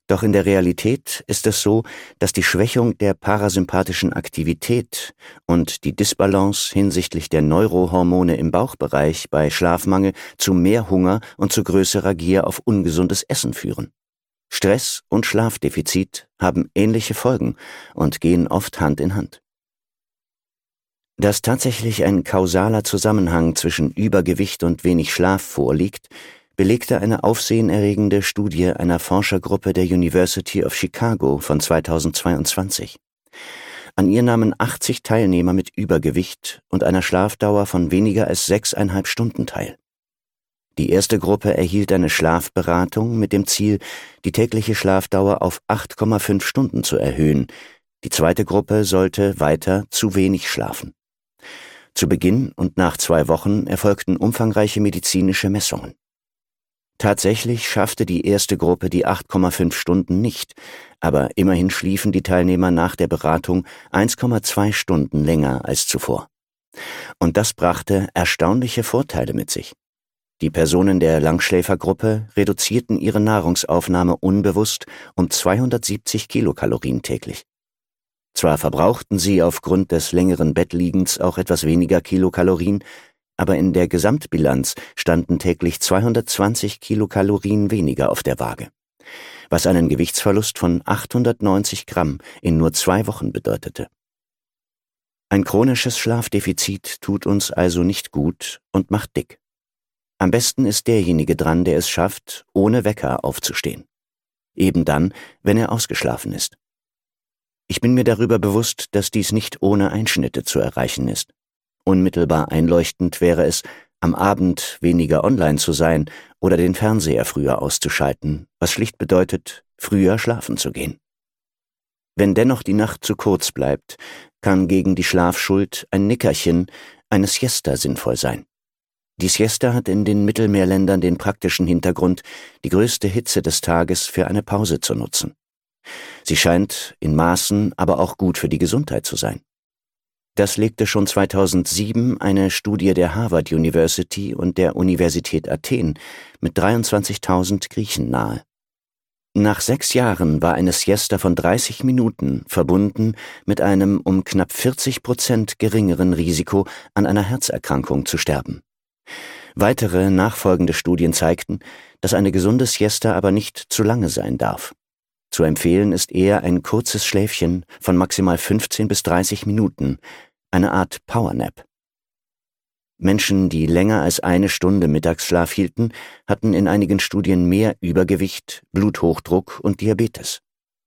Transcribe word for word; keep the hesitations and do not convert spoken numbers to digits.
Doch in der Realität ist es so, dass die Schwächung der parasympathischen Aktivität und die Disbalance hinsichtlich der Neurohormone im Bauchbereich bei Schlafmangel zu mehr Hunger und zu größerer Gier auf ungesundes Essen führen. Stress und Schlafdefizit haben ähnliche Folgen und gehen oft Hand in Hand. Dass tatsächlich ein kausaler Zusammenhang zwischen Übergewicht und wenig Schlaf vorliegt, belegte eine aufsehenerregende Studie einer Forschergruppe der University of Chicago von zweitausendzweiundzwanzig. An ihr nahmen achtzig Teilnehmer mit Übergewicht und einer Schlafdauer von weniger als sechseinhalb Stunden teil. Die erste Gruppe erhielt eine Schlafberatung mit dem Ziel, die tägliche Schlafdauer auf acht Komma fünf Stunden zu erhöhen. Die zweite Gruppe sollte weiter zu wenig schlafen. Zu Beginn und nach zwei Wochen erfolgten umfangreiche medizinische Messungen. Tatsächlich schaffte die erste Gruppe die acht Komma fünf Stunden nicht, aber immerhin schliefen die Teilnehmer nach der Beratung eins Komma zwei Stunden länger als zuvor. Und das brachte erstaunliche Vorteile mit sich. Die Personen der Langschläfergruppe reduzierten ihre Nahrungsaufnahme unbewusst um zweihundertsiebzig Kilokalorien täglich. Zwar verbrauchten sie aufgrund des längeren Bettliegens auch etwas weniger Kilokalorien, aber in der Gesamtbilanz standen täglich zweihundertzwanzig Kilokalorien weniger auf der Waage, was einen Gewichtsverlust von achthundertneunzig Gramm in nur zwei Wochen bedeutete. Ein chronisches Schlafdefizit tut uns also nicht gut und macht dick. Am besten ist derjenige dran, der es schafft, ohne Wecker aufzustehen. Eben dann, wenn er ausgeschlafen ist. Ich bin mir darüber bewusst, dass dies nicht ohne Einschnitte zu erreichen ist. Unmittelbar einleuchtend wäre es, am Abend weniger online zu sein oder den Fernseher früher auszuschalten, was schlicht bedeutet, früher schlafen zu gehen. Wenn dennoch die Nacht zu kurz bleibt, kann gegen die Schlafschuld ein Nickerchen, eine Siesta sinnvoll sein. Die Siesta hat in den Mittelmeerländern den praktischen Hintergrund, die größte Hitze des Tages für eine Pause zu nutzen. Sie scheint in Maßen aber auch gut für die Gesundheit zu sein. Das legte schon zweitausendsieben eine Studie der Harvard University und der Universität Athen mit dreiundzwanzigtausend Griechen nahe. Nach sechs Jahren war eine Siesta von dreißig Minuten verbunden mit einem um knapp vierzig Prozent geringeren Risiko, an einer Herzerkrankung zu sterben. Weitere nachfolgende Studien zeigten, dass eine gesunde Siesta aber nicht zu lange sein darf. Zu empfehlen ist eher ein kurzes Schläfchen von maximal fünfzehn bis dreißig Minuten, eine Art Powernap. Menschen, die länger als eine Stunde Mittagsschlaf hielten, hatten in einigen Studien mehr Übergewicht, Bluthochdruck und Diabetes.